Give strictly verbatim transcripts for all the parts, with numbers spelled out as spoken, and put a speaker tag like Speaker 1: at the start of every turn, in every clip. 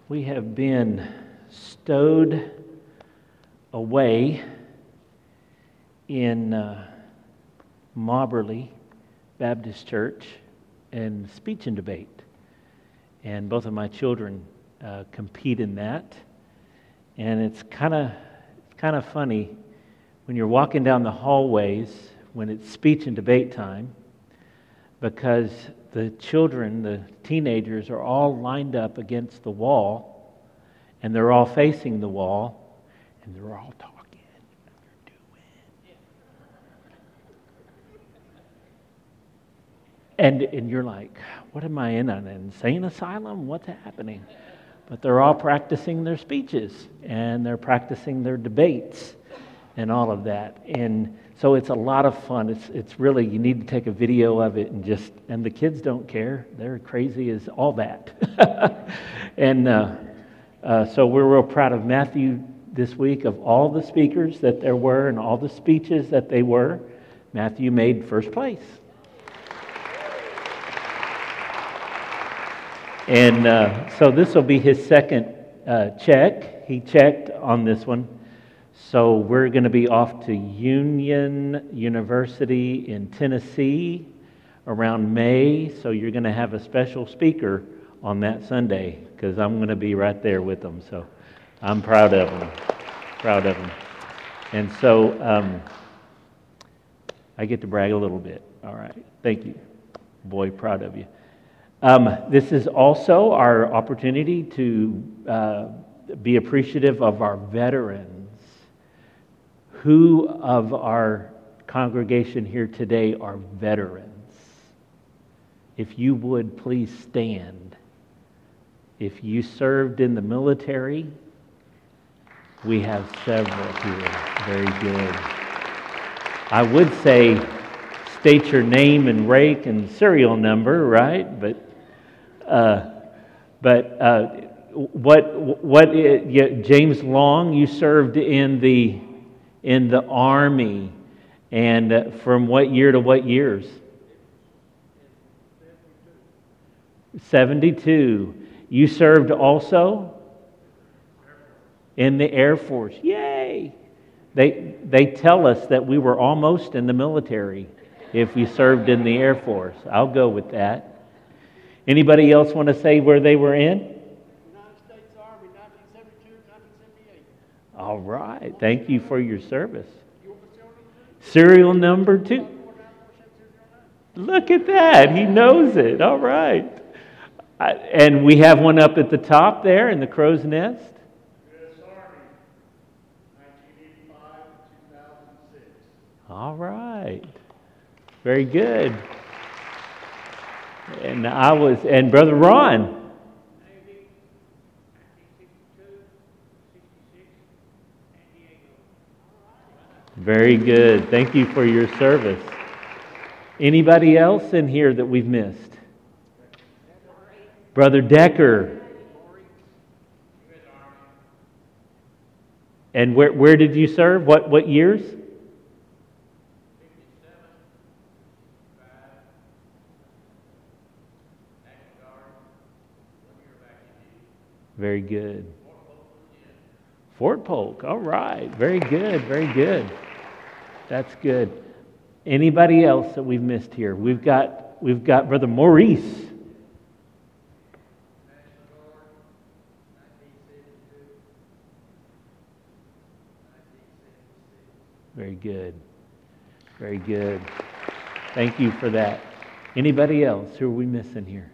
Speaker 1: we have been stowed away in uh, Mobberley Baptist Church in speech and debate. And both of my children uh, compete in that. And it's kind of it's kind of funny when you're walking down the hallways when it's speech and debate time, because the children, the teenagers, are all lined up against the wall, and they're all facing the wall, and they're all talking. They're doing. And and you're like, what am I in an insane asylum? What's happening? But they're all practicing their speeches, and they're practicing their debates, and all of that. And so it's a lot of fun. It's it's really, you need to take a video of it and just, and the kids don't care. They're crazy as all that. and uh, uh, so we're real proud of Matthew this week, of all the speakers that there were and all the speeches that they were. Matthew made first place. And uh, so this will be his second uh, check. He checked on this one. So we're going to be off to Union University in Tennessee around May. So you're going to have a special speaker on that Sunday, because I'm going to be right there with them. So I'm proud of them. Proud of them. And so um, I get to brag a little bit. All right. Thank you. Boy, proud of you. Um, this is also our opportunity to uh, be appreciative of our veterans. Who of our congregation here today are veterans? If you would please stand. If you served in the military, we have several here. Very good. I would say state your name and rank and serial number, right? But uh, but uh, what what it, yeah, James Long, you served in the in the Army, and uh, from what year to what years? seventy-two. You served also in the Air Force. Yay! They they tell us that we were almost in the military if we served in the Air Force. I'll go with that. Anybody else want to say where they were in?
Speaker 2: United States Army, nineteen seventy-two to nineteen seventy-eight.
Speaker 1: All right. Thank you for your service. Serial number two. Look at that. He knows it. All right. I, and we have one up at the top there in the crow's nest.
Speaker 2: U S Army, nineteen eighty-five to two thousand six.
Speaker 1: All right. Very good. And I was, and Brother Ron. Very good. Thank you for your service. Anybody else in here that we've missed? Brother Decker. And where where did you serve? What what years? Very good. Fort Polk. All right. Very good. Very good. That's good. Anybody else that we've missed here? We've got we've got Brother Maurice. Very good. Very good. Thank you for that. Anybody else? Who are we missing here?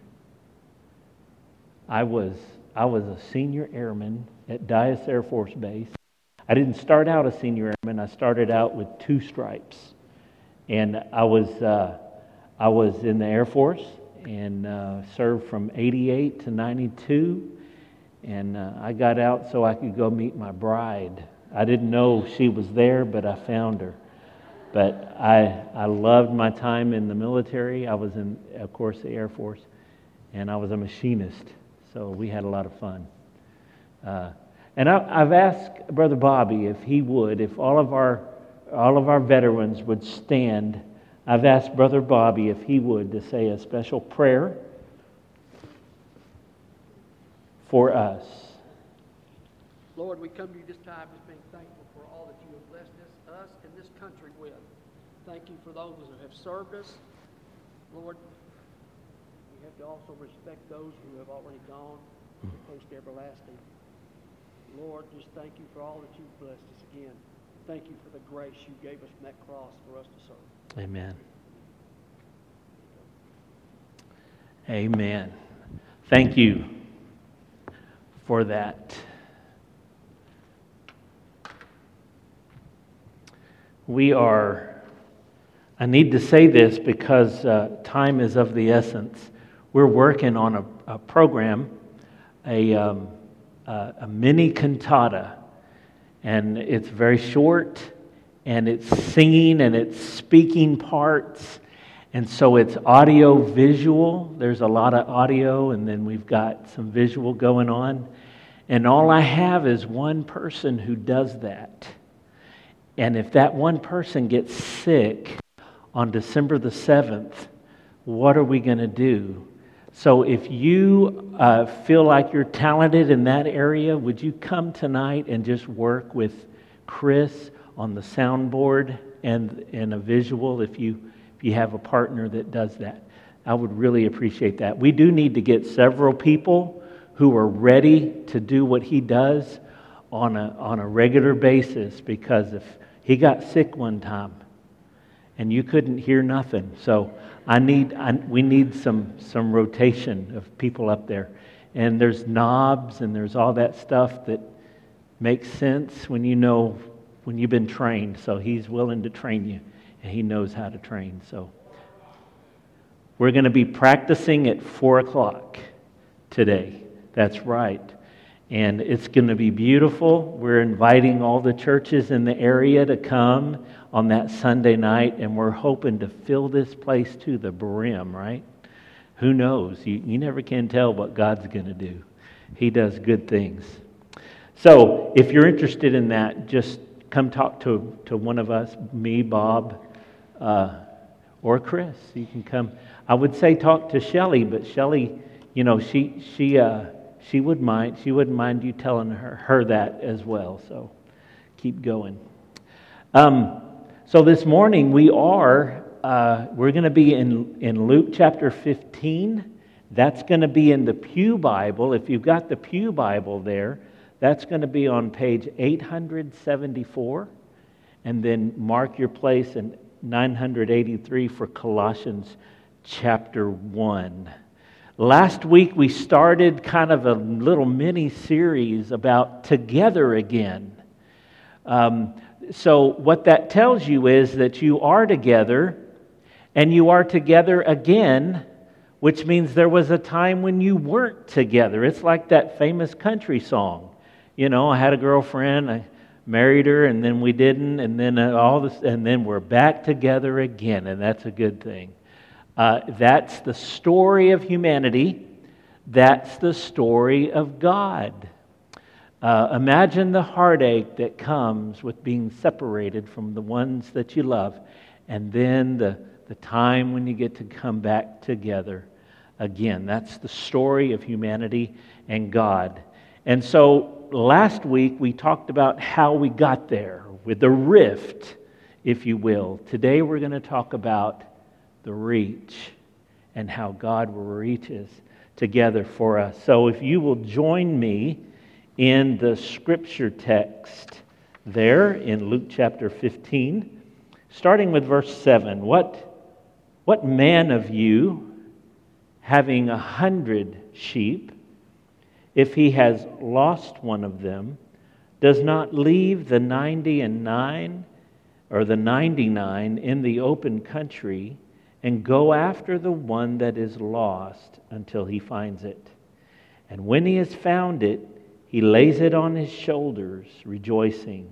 Speaker 1: I was I was a senior airman at Dyess Air Force Base. I didn't start out a senior airman. I started out with two stripes, and I was uh, I was in the Air Force and uh, served from eighty-eight to ninety-two, and uh, I got out so I could go meet my bride. I didn't know she was there, but I found her. But I I loved my time in the military. I was in, of course, the Air Force, and I was a machinist. So we had a lot of fun. Uh, and I, I've asked Brother Bobby if he would, if all of our all of our veterans would stand. I've asked Brother Bobby if he would to say a special prayer for us.
Speaker 3: Lord, we come to you this time just being thankful for all that you have blessed us, us and this country with. Thank you for those who have served us. Lord, we have to also respect those who have already gone to post everlasting. Lord, just thank you for all that you've blessed us again. Thank you for the grace you gave us from that cross for us to serve.
Speaker 1: Amen. Amen. Thank you for that. We are, I need to say this because uh, time is of the essence. We're working on a, a program, a, um, a, a mini cantata, and it's very short, and it's singing and it's speaking parts, and so it's audio visual. There's a lot of audio, and then we've got some visual going on, and all I have is one person who does that. And if that one person gets sick on December the seventh, what are we going to do? So if you uh, feel like you're talented in that area, would you come tonight and just work with Chris on the soundboard and, and a visual if you, if you have a partner that does that? I would really appreciate that. We do need to get several people who are ready to do what he does on a, on a regular basis, because if he got sick one time and you couldn't hear nothing. So I need, I, we need some, some rotation of people up there. And there's knobs and there's all that stuff that makes sense when you know, when you've been trained. So he's willing to train you, and he knows how to train. So we're going to be practicing at four o'clock today. That's right. And it's going to be beautiful. We're inviting all the churches in the area to come on that Sunday night, and we're hoping to fill this place to the brim, right? Who knows? You, you never can tell what God's going to do. He does good things. So if you're interested in that, just come talk to, to one of us, me, Bob, uh, or Chris. You can come. I would say talk to Shelley, but Shelley, you know, she she uh, she would mind. She wouldn't mind you telling her her that as well. So keep going. Um, so this morning we are uh, we're going to be in in Luke chapter fifteen. That's going to be in the Pew Bible. If you've got the Pew Bible there, that's going to be on page eight seventy-four, and then mark your place in nine eighty-three for Colossians chapter one. Last week we started kind of a little mini series about together again. Um, so what that tells you is that you are together, and you are together again, which means there was a time when you weren't together. It's like that famous country song. You know, I had a girlfriend, I married her, and then we didn't, and then all this, and then we're back together again, and that's a good thing. Uh, that's the story of humanity. That's the story of God. Uh, imagine the heartache that comes with being separated from the ones that you love, and then the, the time when you get to come back together again. That's the story of humanity and God. And so last week we talked about how we got there with the rift, if you will. Today we're going to talk about the reach and how God reaches together for us. So if you will join me in the scripture text there in Luke chapter fifteen, starting with verse seven. What, what man of you, having a hundred sheep, if he has lost one of them, does not leave the ninety and nine or the ninety-nine in the open country and go after the one that is lost until he finds it? And when he has found it, he lays it on his shoulders, rejoicing.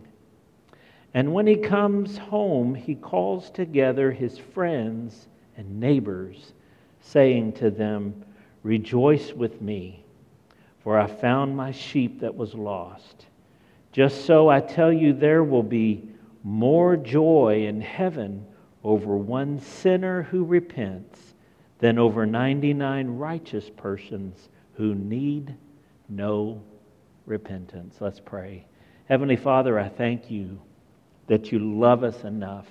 Speaker 1: And when he comes home, he calls together his friends and neighbors, saying to them, "Rejoice with me, for I found my sheep that was lost." Just so I tell you, there will be more joy in heaven over one sinner who repents than over ninety-nine righteous persons who need no repentance. Let's pray. Heavenly Father, I thank you that you love us enough,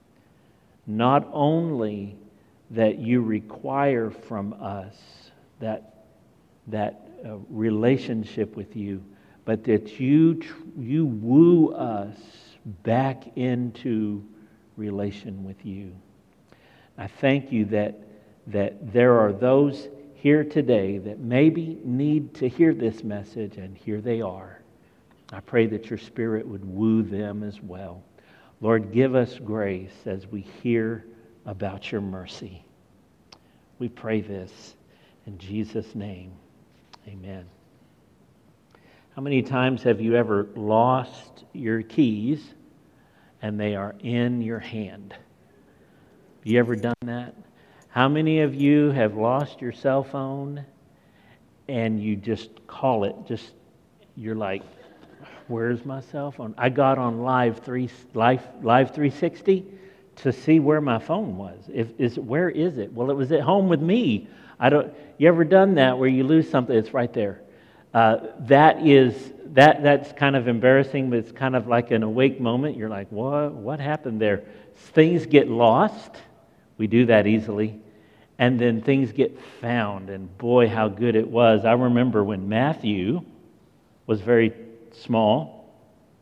Speaker 1: not only that you require from us that, that uh, relationship with you, but that you, tr- you woo us back into relation with you. I thank you that, that there are those here today that maybe need to hear this message, and here they are. I pray that your Spirit would woo them as well. Lord, give us grace as we hear about your mercy. We pray this in Jesus' name. Amen. How many times have you ever lost your keys and they are in your hand? Have you ever done that? How many of you have lost your cell phone and you just call it, just, you're like, where's my cell phone? I got on Live three Live Live three sixty to see where my phone was. If is where is it? Well, it was at home with me. I don't. You ever done that where you lose something? It's right there. Uh, that is that. That's kind of embarrassing, but it's kind of like an awake moment. You're like, what? What happened there? Things get lost. We do that easily. And then things get found. And boy, how good it was. I remember when Matthew was very small,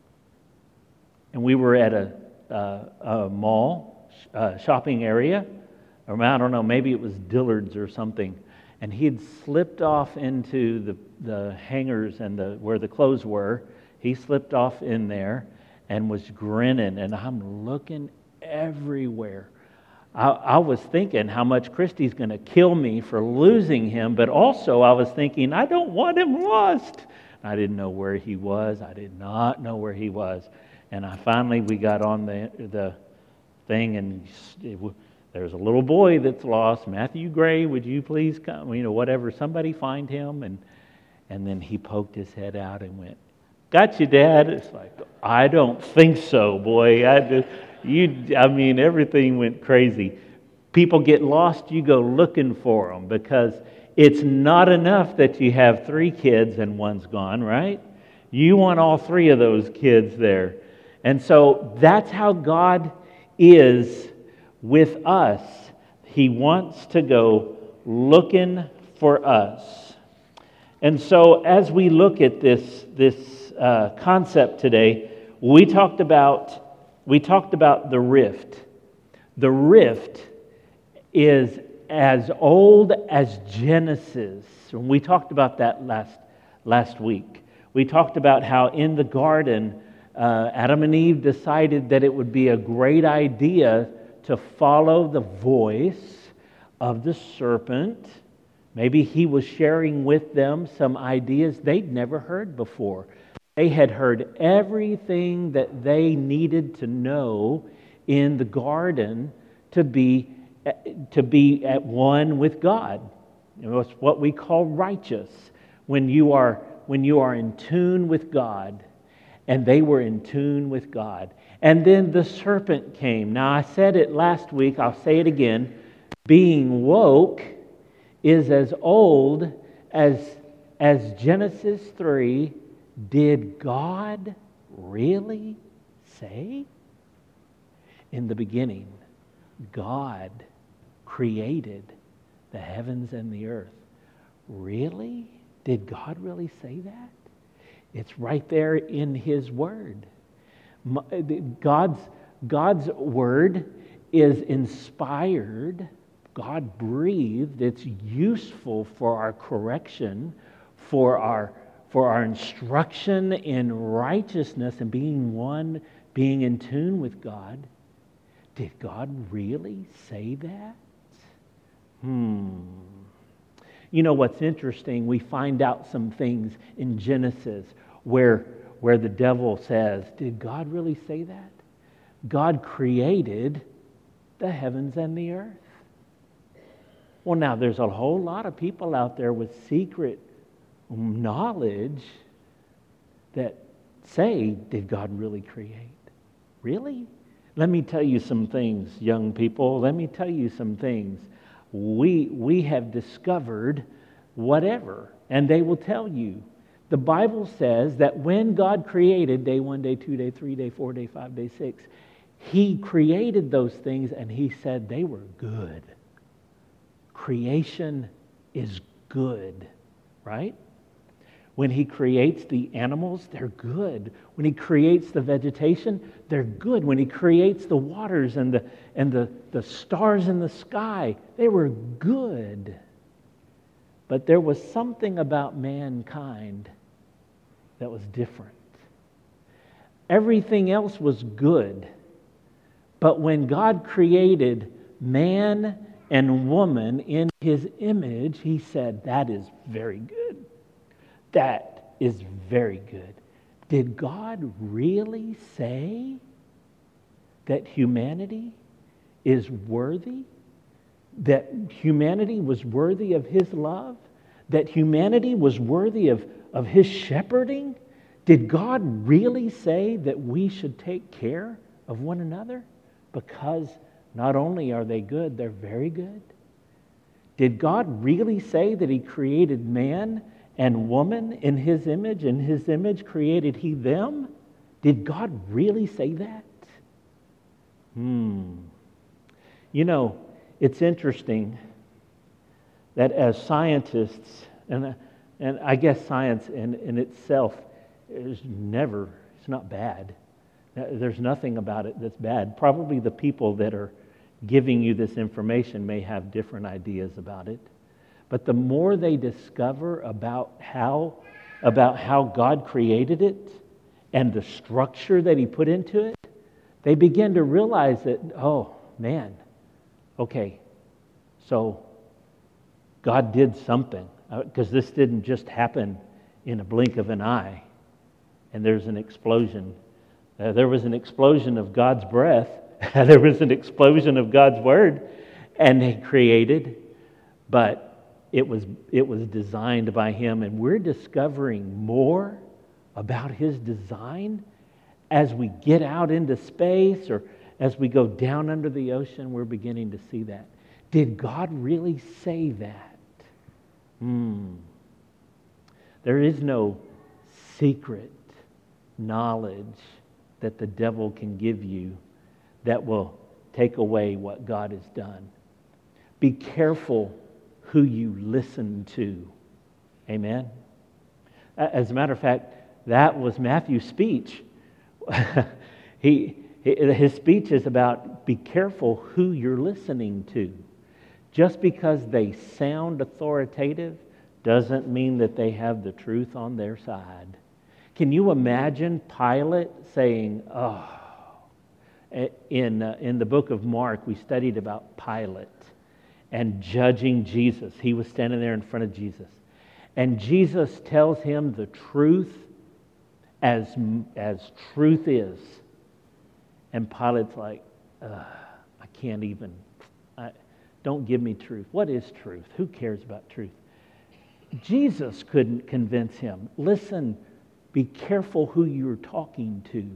Speaker 1: and we were at a, uh, a mall, uh, shopping area, or I don't know, maybe it was Dillard's or something, and he had slipped off into the, the hangers and the where the clothes were. He slipped off in there and was grinning, and I'm looking everywhere. I, I was thinking how much Christy's going to kill me for losing him, but also I was thinking, I don't want him lost. I didn't know where he was. I did not know where he was. And I finally, we got on the the thing, and it, there's a little boy that's lost. Matthew Gray, would you please come? You know, whatever. Somebody find him. And and then he poked his head out and went, "Got you, Dad." It's like, I don't think so, boy. I just, you. I mean, everything went crazy. People get lost. You go looking for them, because it's not enough that you have three kids and one's gone, right? You want all three of those kids there. And so that's how God is with us. He wants to go looking for us. And so as we look at this, this uh, concept today, we talked about we talked about the rift. The rift is as old as Genesis. And we talked about that last last week. We talked about how in the garden, uh, Adam and Eve decided that it would be a great idea to follow the voice of the serpent. Maybe he was sharing with them some ideas they'd never heard before. They had heard everything that they needed to know in the garden to be to be at one with God. You know, it's what we call righteous. When you are when you are in tune with God, and they were in tune with God. And then the serpent came. Now, I said it last week, I'll say it again. Being woke is as old as, as Genesis three. Did God really say? In the beginning, God created the heavens and the earth. Really? Did God really say that? It's right there in His Word. God's, God's Word is inspired, God breathed. It's useful for our correction, for our for our instruction in righteousness and being one, being in tune with God. Did God really say that? Hmm. You know what's interesting? We find out some things in Genesis where, where the devil says, did God really say that? God created the heavens and the earth. Well, now there's a whole lot of people out there with secret knowledge that say, did God really create? Really? Let me tell you some things, young people. Let me tell you some things. We we have discovered whatever, and they will tell you The Bible says that when God created day one, day two, day three, day four, day five, day six, He created those things and He said they were good. Creation is good, right? When He creates the animals, they're good. When He creates the vegetation, they're good. When He creates the waters and the and the, the stars in the sky, they were good. But there was something about mankind that was different. Everything else was good. But when God created man and woman in His image, He said, that is very good. That is very good. Did God really say that humanity is worthy? That humanity was worthy of His love? That humanity was worthy of, of His shepherding? Did God really say that we should take care of one another? Because not only are they good, they're very good. Did God really say that He created man and woman in His image? In His image created He them? Did God really say that? Hmm. You know, it's interesting that as scientists, and, and I guess science in, in itself is never, it's not bad. There's nothing about it that's bad. Probably the people that are giving you this information may have different ideas about it. But the more they discover about how, about how God created it and the structure that He put into it, they begin to realize that, oh, man, okay, so God did something. Because this didn't just happen in a blink of an eye and there's an explosion. Uh, there was an explosion of God's breath. There was an explosion of God's word, and He created, but it was it was designed by Him, and we're discovering more about His design as we get out into space or as we go down under the ocean. We're beginning to see that. Did God really say that? Hmm. There is no secret knowledge that the devil can give you that will take away what God has done. Be careful who you listen to. Amen? As a matter of fact, that was Matthew's speech. he, his speech is about be careful who you're listening to. Just because they sound authoritative doesn't mean that they have the truth on their side. Can you imagine Pilate saying, oh, in, uh, in the book of Mark, we studied about Pilate and judging Jesus. He was standing there in front of Jesus. And Jesus tells him the truth as, as truth is. And Pilate's like, I can't even, I, don't give me truth. What is truth? Who cares about truth? Jesus couldn't convince him. Listen, be careful who you're talking to.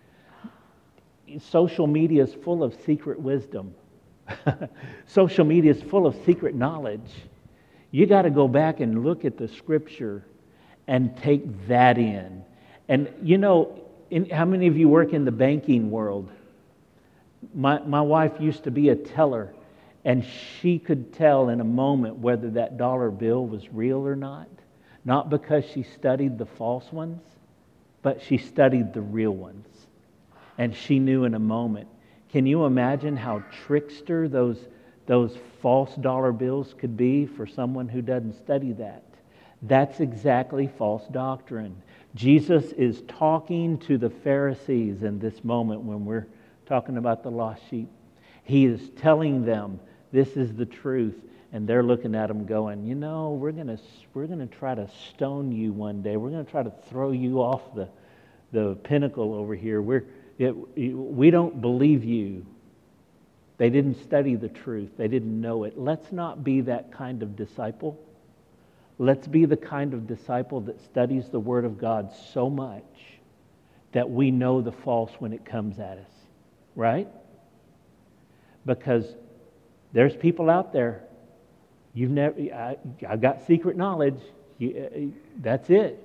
Speaker 1: Social media is full of secret wisdom. Social media is full of secret knowledge. You got to go back and look at the Scripture and take that in. And you know, in, how many of you work in the banking world? My my wife used to be a teller, and she could tell in a moment whether that dollar bill was real or not. Not because she studied the false ones, but she studied the real ones. And she knew in a moment. Can you imagine how trickster those, those false dollar bills could be for someone who doesn't study that? That's exactly false doctrine. Jesus is talking to the Pharisees in this moment when we're talking about the lost sheep. He is telling them this is the truth, and they're looking at him going, you know, we're going to we're going to try to stone you one day. We're going to try to throw you off the the pinnacle over here. We're it, we don't believe you. They didn't study the truth. They didn't know it. Let's not be that kind of disciple. Let's be the kind of disciple that studies the Word of God so much that we know the false when it comes at us. Right? Because there's people out there. You've never. I, I've got secret knowledge. You, uh, that's it.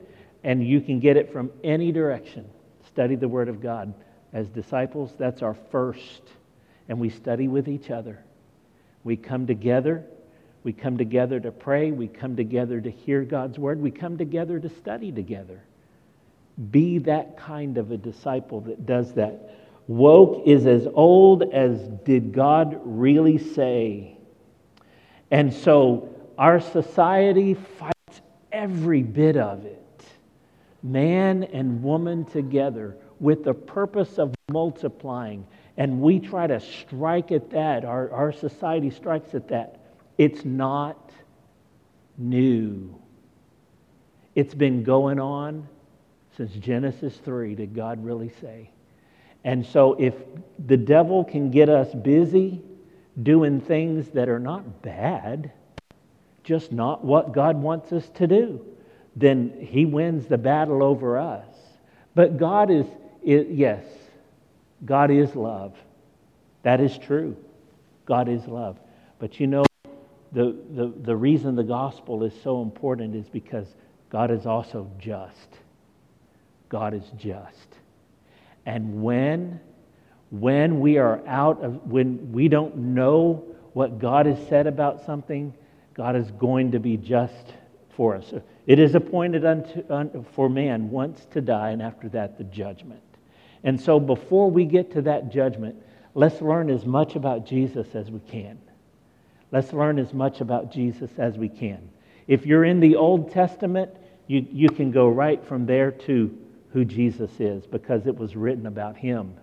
Speaker 1: and you can get it from any direction. Study the Word of God. As disciples, that's our first. And we study with each other. We come together. We come together to pray. We come together to hear God's Word. We come together to study together. Be that kind of a disciple that does that. Woke is as old as did God really say. And so our society fights every bit of it. Man and woman together with the purpose of multiplying. And we try to strike at that. Our, our society strikes at that. It's not new. It's been going on since Genesis three, did God really say. And so if the devil can get us busy doing things that are not bad, just not what God wants us to do, then he wins the battle over us. But God is, is yes, God is love. That is true. God is love. But you know, the, the, the reason the gospel is so important is because God is also just. God is just. And when, when we are out of, when we don't know what God has said about something, God is going to be just for us. It is appointed unto, un, for man once to die, and after that the judgment. And so before we get to that judgment, let's learn as much about Jesus as we can. Let's learn as much about Jesus as we can. If you're in the Old Testament, you, you can go right from there to who Jesus is, because it was written about him.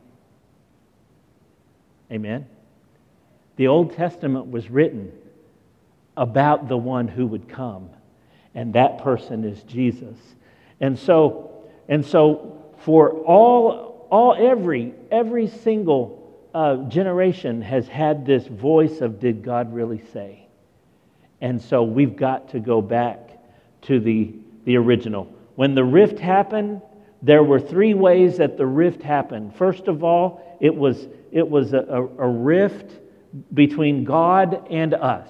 Speaker 1: Amen? The Old Testament was written about the one who would come, and that person is Jesus. And so, and so for all, all every, every single uh, generation has had this voice of, did God really say? And so we've got to go back to the, the original. When the rift happened, there were three ways that the rift happened. First of all, it was, it was a, a, a rift between God and us.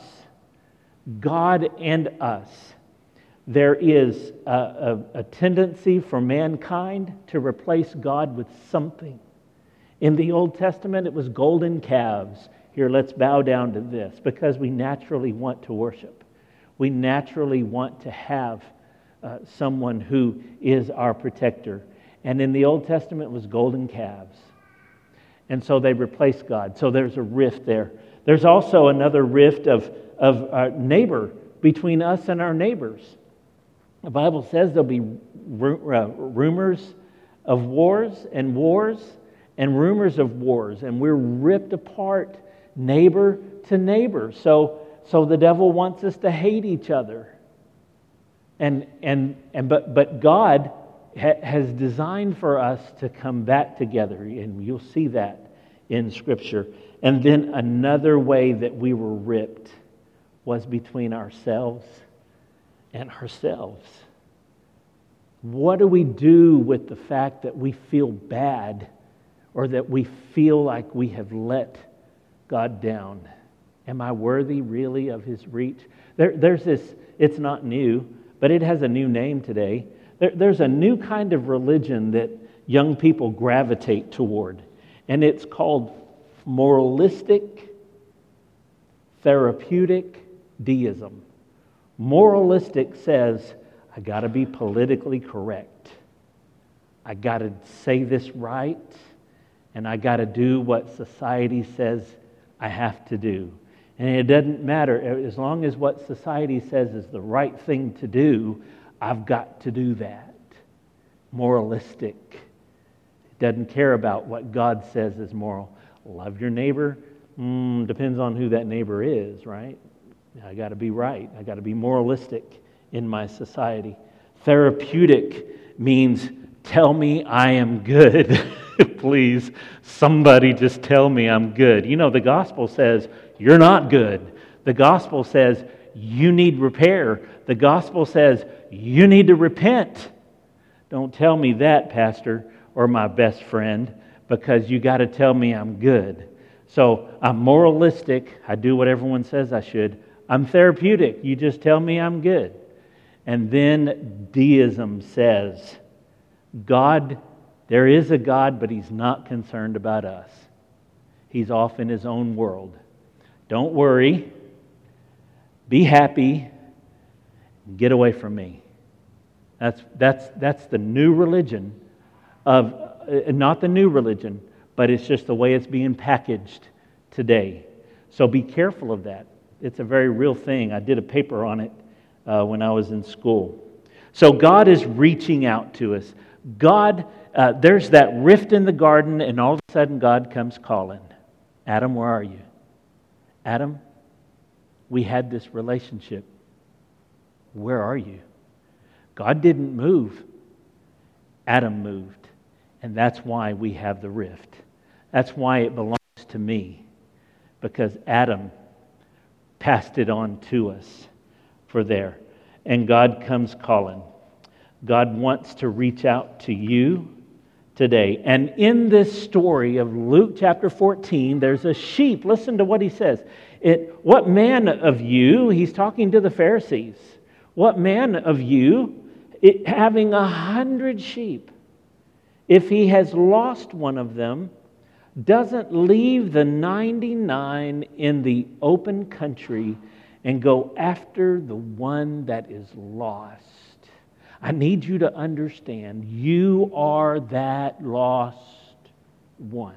Speaker 1: God and us. There is a, a, a tendency for mankind to replace God with something. In the Old Testament, it was golden calves. Here, let's bow down to this, because we naturally want to worship. We naturally want to have uh, someone who is our protector. And in the Old Testament, it was golden calves. And so they replaced God. So there's a rift there. There's also another rift of, of our neighbor, between us and our neighbors. The Bible says there'll be rumors of wars and wars and rumors of wars, and we're ripped apart neighbor to neighbor. So, so the devil wants us to hate each other. And and and but but God ha, has designed for us to come back together, and you'll see that in Scripture. And then another way that we were ripped was between ourselves and ourselves. What do we do with the fact that we feel bad, or that we feel like we have let God down? Am I worthy really of His reach? There, there's this, it's not new, but it has a new name today. There, there's a new kind of religion that young people gravitate toward, and it's called moralistic, therapeutic deism. Moralistic says, I got to be politically correct. I got to say this right, and I got to do what society says I have to do. And it doesn't matter, as long as what society says is the right thing to do, I've got to do that. Moralistic. It doesn't care about what God says is moral. Love your neighbor, mm, depends on who that neighbor is, right? I got to be right. I got to be moralistic in my society. Therapeutic means tell me I am good. Please, somebody just tell me I'm good. You know, the gospel says you're not good. The gospel says you need repair. The gospel says you need to repent. Don't tell me that, Pastor, or my best friend, because you got to tell me I'm good. So I'm moralistic. I do what everyone says I should. I'm therapeutic. You just tell me I'm good. And then deism says, God, there is a God, but He's not concerned about us. He's off in His own world. Don't worry. Be happy. Get away from me. That's, that's, that's the new religion of, uh, not the new religion, but it's just the way it's being packaged today. So be careful of that. It's a very real thing. I did a paper on it uh, when I was in school. So God is reaching out to us. God, uh, there's that rift in the garden, and all of a sudden God comes calling. Adam, where are you? Adam, we had this relationship. Where are you? God didn't move. Adam moved. And that's why we have the rift. That's why it belongs to me. Because Adam passed it on to us for there. And God comes calling. God wants to reach out to you today. And in this story of Luke chapter fourteen, there's a sheep. Listen to what he says. It, what man of you, he's talking to the Pharisees, what man of you, it, having a hundred sheep, if he has lost one of them, doesn't leave the ninety-nine in the open country and go after the one that is lost? I need you to understand, you are that lost one.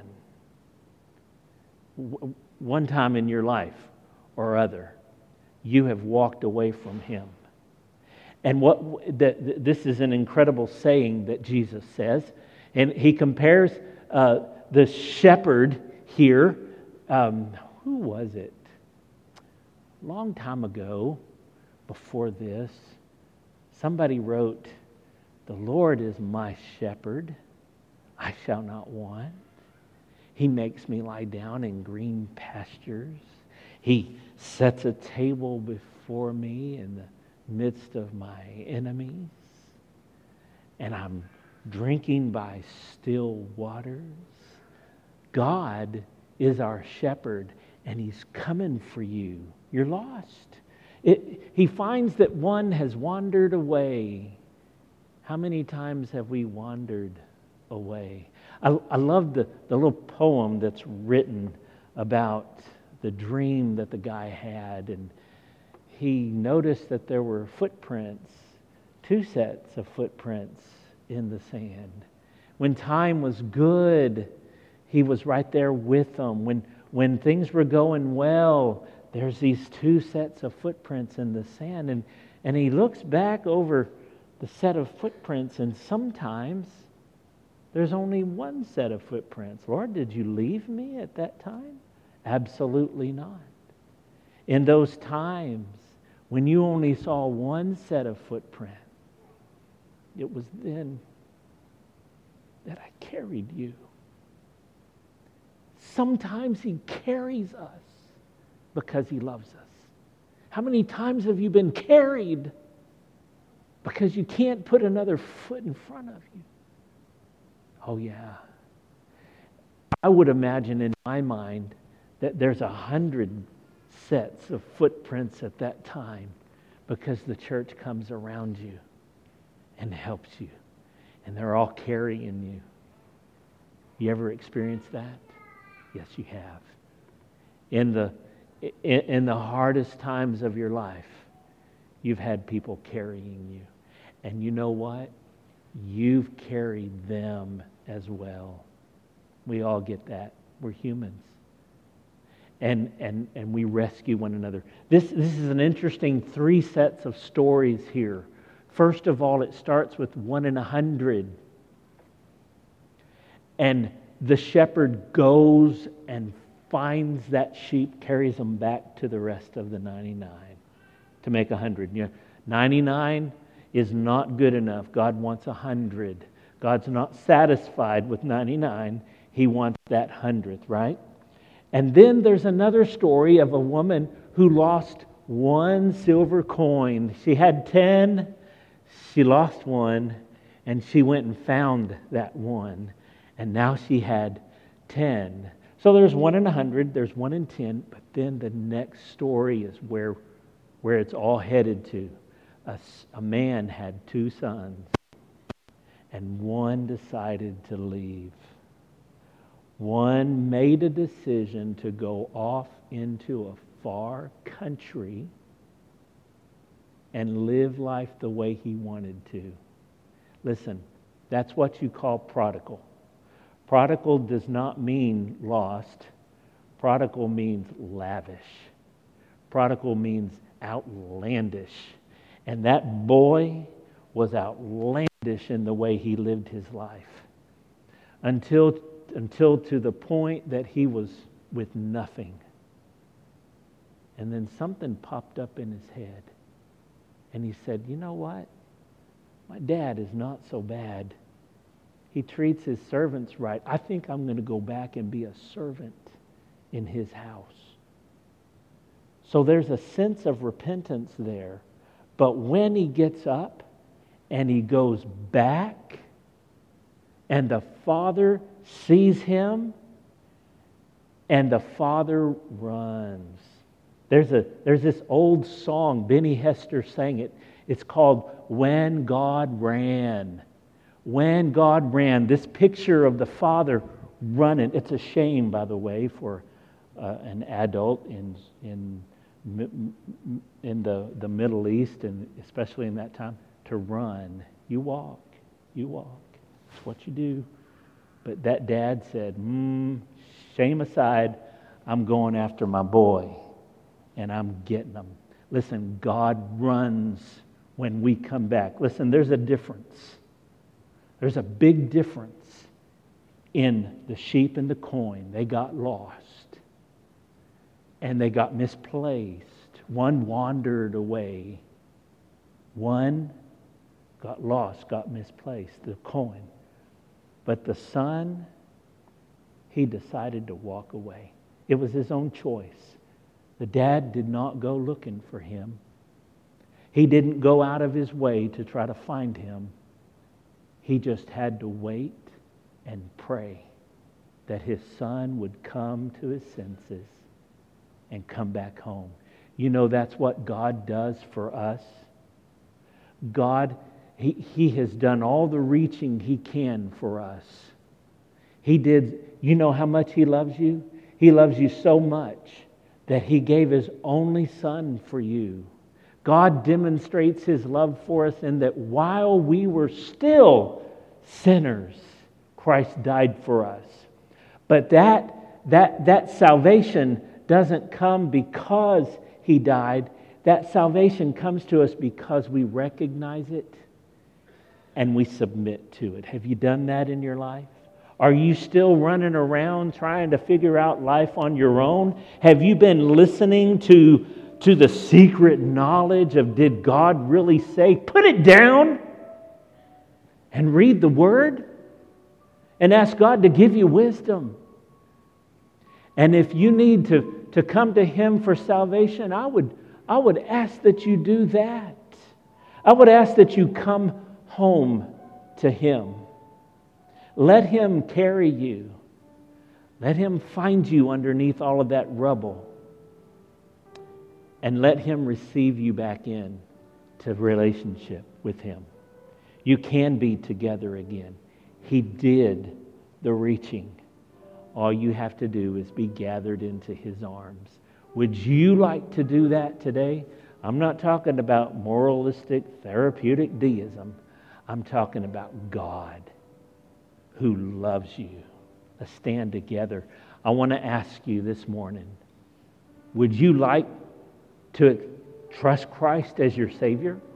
Speaker 1: One time in your life or other, you have walked away from Him. And what the, this is an incredible saying that Jesus says. And He compares uh, the shepherd here. Um, who was it? A long time ago, before this, somebody wrote, "The Lord is my shepherd, I shall not want. He makes me lie down in green pastures. He sets a table before me in the midst of my enemies. And I'm drinking by still waters." God is our shepherd, and He's coming for you. You're lost. It, he finds that one has wandered away. How many times have we wandered away? I, I love the, the little poem that's written about the dream that the guy had. And he noticed that there were footprints, two sets of footprints in the sand. When time was good, he was right there with them. When, when things were going well, there's these two sets of footprints in the sand. And, and he looks back over the set of footprints, and sometimes there's only one set of footprints. Lord, did you leave me at that time? Absolutely not. In those times when you only saw one set of footprints, it was then that I carried you. Sometimes He carries us because He loves us. How many times have you been carried because you can't put another foot in front of you? Oh yeah. I would imagine in my mind that there's a hundred sets of footprints at that time because the church comes around you and helps you. And they're all carrying you. You ever experienced that? Yes, you have. In the in, in the hardest times of your life, you've had people carrying you. And you know what? You've carried them as well. We all get that. We're humans. And and and we rescue one another. This this is an interesting three sets of stories here. First of all, it starts with one in a hundred. And the shepherd goes and finds that sheep, carries them back to the rest of the ninety-nine to make a hundred. You know, ninety-nine is not good enough. God wants a hundred. God's not satisfied with ninety-nine. He wants that hundredth, right? And then there's another story of a woman who lost one silver coin. She had ten, she lost one, and she went and found that one. And now she had ten. So there's one in a hundred, there's one in ten, but then the next story is where, where it's all headed to. a, s- a man had two sons, and one decided to leave. One made a decision to go off into a far country and live life the way he wanted to. Listen, that's what you call prodigal. Prodigal does not mean lost. Prodigal means lavish. Prodigal means outlandish. And that boy was outlandish in the way he lived his life. Until, until to the point that he was with nothing. And then something popped up in his head. And he said, you know what? My dad is not so bad. He treats his servants right. I think I'm going to go back and be a servant in his house. So there's a sense of repentance there. But when he gets up and he goes back and the father sees him and the father runs. There's a there's this old song, Benny Hester sang it. It's called When God Ran. When God ran. This picture of the father running. It's a shame, by the way, for uh, an adult in in in the, the Middle East, and especially in that time, to run. You walk. You walk. It's what you do. But that dad said, mm, shame aside, I'm going after my boy. And I'm getting them. Listen, God runs when we come back. Listen, there's a difference. There's a big difference in the sheep and the coin. They got lost. And they got misplaced. One wandered away. One got lost, got misplaced, the coin. But the son, he decided to walk away. It was his own choice. The dad did not go looking for him. He didn't go out of his way to try to find him. He just had to wait and pray that his son would come to his senses and come back home. You know, that's what God does for us. God, he, he has done all the reaching He can for us. He did, you know how much He loves you? He loves you so much that He gave His only Son for you. God demonstrates His love for us in that while we were still sinners, Christ died for us. But that, that, that salvation doesn't come because He died. That salvation comes to us because we recognize it and we submit to it. Have you done that in your life? Are you still running around trying to figure out life on your own? Have you been listening to, to the secret knowledge of, did God really say? Put it down and read the Word and ask God to give you wisdom. And if you need to, to come to Him for salvation, I would, I would ask that you do that. I would ask that you come home to Him. Let Him carry you. Let Him find you underneath all of that rubble. And let Him receive you back in to relationship with Him. You can be together again. He did the reaching. All you have to do is be gathered into His arms. Would you like to do that today? I'm not talking about moralistic, therapeutic deism. I'm talking about God who loves you. Let's stand together. I want to ask you this morning, would you like to trust Christ as your Savior?